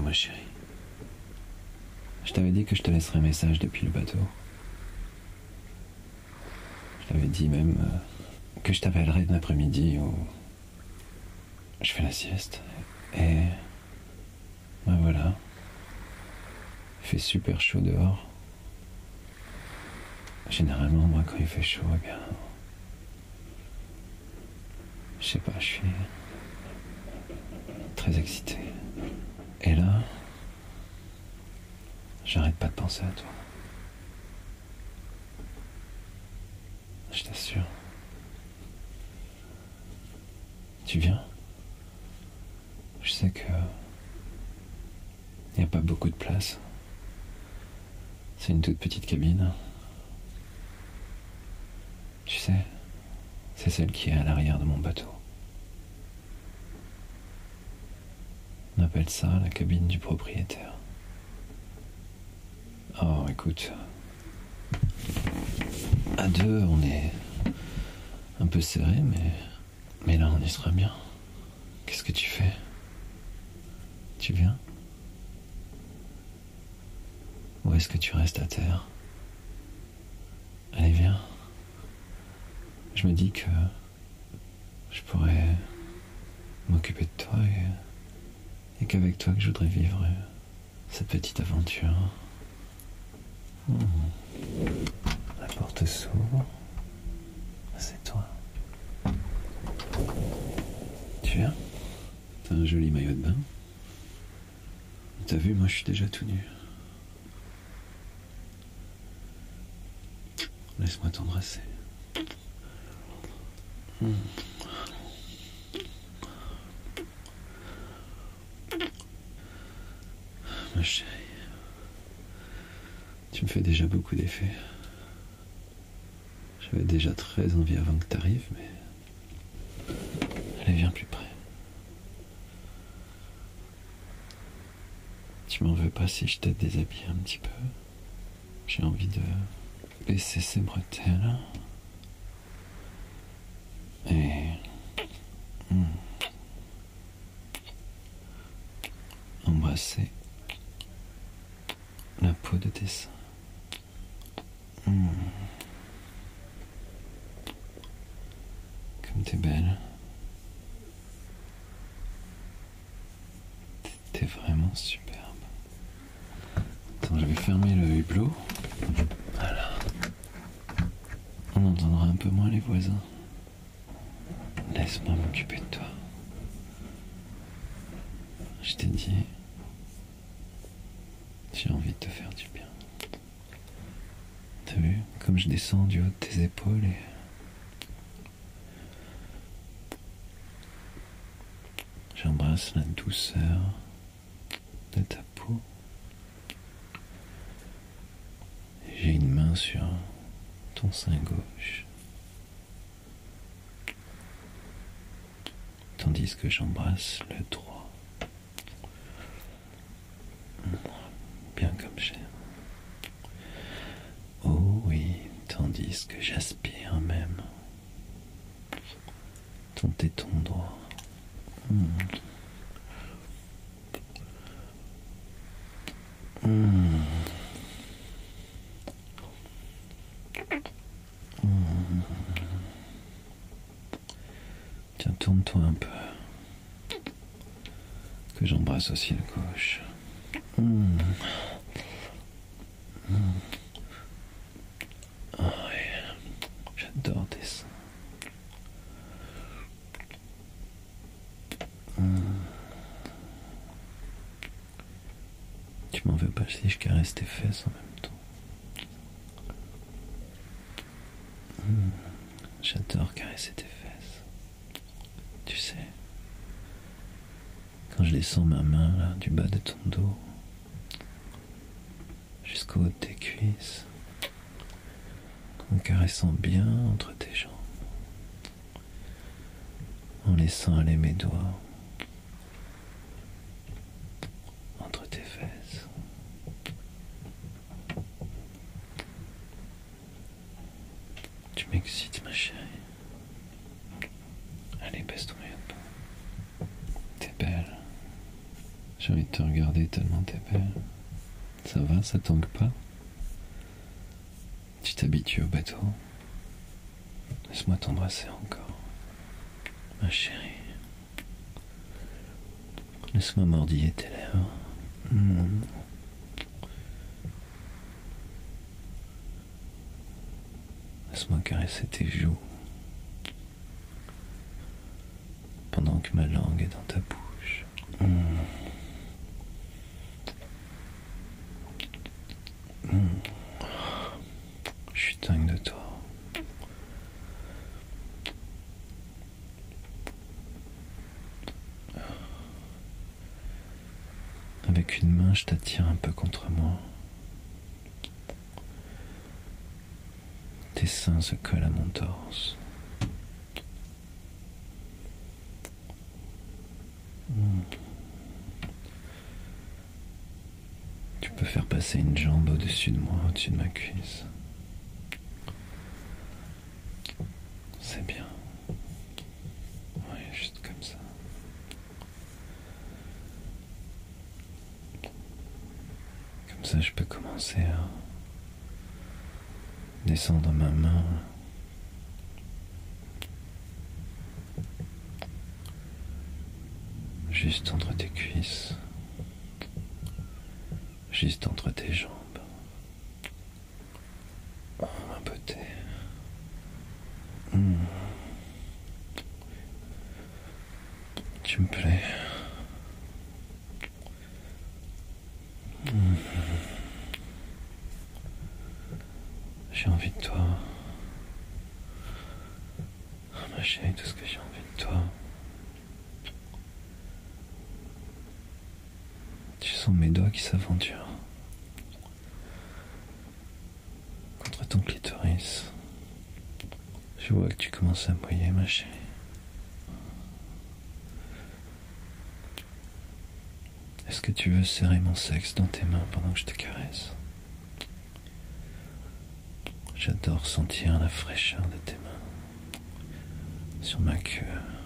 ma chérie. Je t'avais dit que je te laisserais un message depuis le bateau. Je t'avais dit même que je t'appellerais de l'après-midi où je fais la sieste. Et ben voilà. Il fait super chaud dehors. Généralement, moi, quand il fait chaud, eh bien... Je sais pas, je suis très excité. Et là, j'arrête pas de penser à toi. Je t'assure. Tu viens? Je sais que il n'y a pas beaucoup de place. C'est une toute petite cabine. Tu sais, c'est celle qui est à l'arrière de mon bateau. On appelle ça la cabine du propriétaire. Oh, écoute, à deux, on est un peu serré, mais là, on y sera bien. Qu'est-ce que tu fais? Tu viens? Ou est-ce que tu restes à terre? Allez, viens. Je me dis que je pourrais m'occuper de toi et qu'avec toi que je voudrais vivre cette petite aventure. La porte s'ouvre. C'est toi. Tu viens? T'as un joli maillot de bain. T'as vu, moi je suis déjà tout nu. Laisse-moi t'embrasser. Ma chérie, tu me fais déjà beaucoup d'effets. J'avais déjà très envie avant que t'arrives, mais... Allez, viens plus près. Tu m'en veux pas si je t'ai déshabillé un petit peu? J'ai envie de baisser ces bretelles. Et... embrasser la peau de tes seins. Comme t'es belle. T'es vraiment superbe. Attends, je vais fermer le hublot. Voilà. On entendra un peu moins les voisins. Laisse-moi m'occuper de toi. Je t'ai dit, j'ai envie de te faire du bien. T'as vu, comme je descends du haut de tes épaules et... j'embrasse la douceur de ta peau. J'ai une main sur ton sein gauche. Tandis que j'embrasse le droit. Bien comme j'aime. Oh oui, tandis que j'aspire même ton téton droit. Tiens, tourne-toi un peu. Que j'embrasse aussi le gauche. Oh, ouais. J'adore tes seins. Tu m'en veux pas si je caresse tes fesses en même temps? J'adore caresser tes fesses. Tu sais, quand je descends ma main là, du bas de ton dos jusqu'au haut de tes cuisses, en caressant bien entre tes jambes, en laissant aller mes doigts entre tes fesses. Tu m'excites, ma chérie. Allez, baisse ton maillot de bain. T'es belle. J'ai envie de te regarder tellement t'es belle. Ça va, ça tangue pas? Tu t'habitues au bateau? Laisse-moi t'embrasser encore. Ma chérie. Laisse-moi mordiller tes lèvres. Laisse-moi caresser tes joues. Pendant que ma langue est dans ta bouche. Je suis dingue de toi. Avec une main, je t'attire un peu contre moi. Tes seins se collent à mon torse. Tu peux faire passer une jambe au-dessus de moi, au-dessus de ma cuisse. C'est bien. Ouais, juste comme ça. Comme ça, je peux commencer à descendre ma main juste entre tes cuisses, juste entre tes jambes. Oh, ma beauté. Tu me plais. J'ai envie de toi. Oh, ma chérie, tout ce que j'ai envie de toi. Tu sens mes doigts qui s'aventurent contre ton clitoris. Je vois que tu commences à mouiller, ma chérie. Est-ce que tu veux serrer mon sexe dans tes mains pendant que je te caresse? J'adore sentir la fraîcheur de tes mains sur ma queue.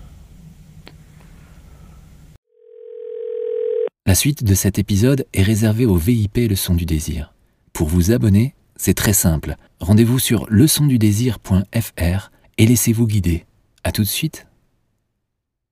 La suite de cet épisode est réservée au VIP Leçon du Désir. Pour vous abonner, c'est très simple. Rendez-vous sur leçondudésir.fr et laissez-vous guider. À tout de suite.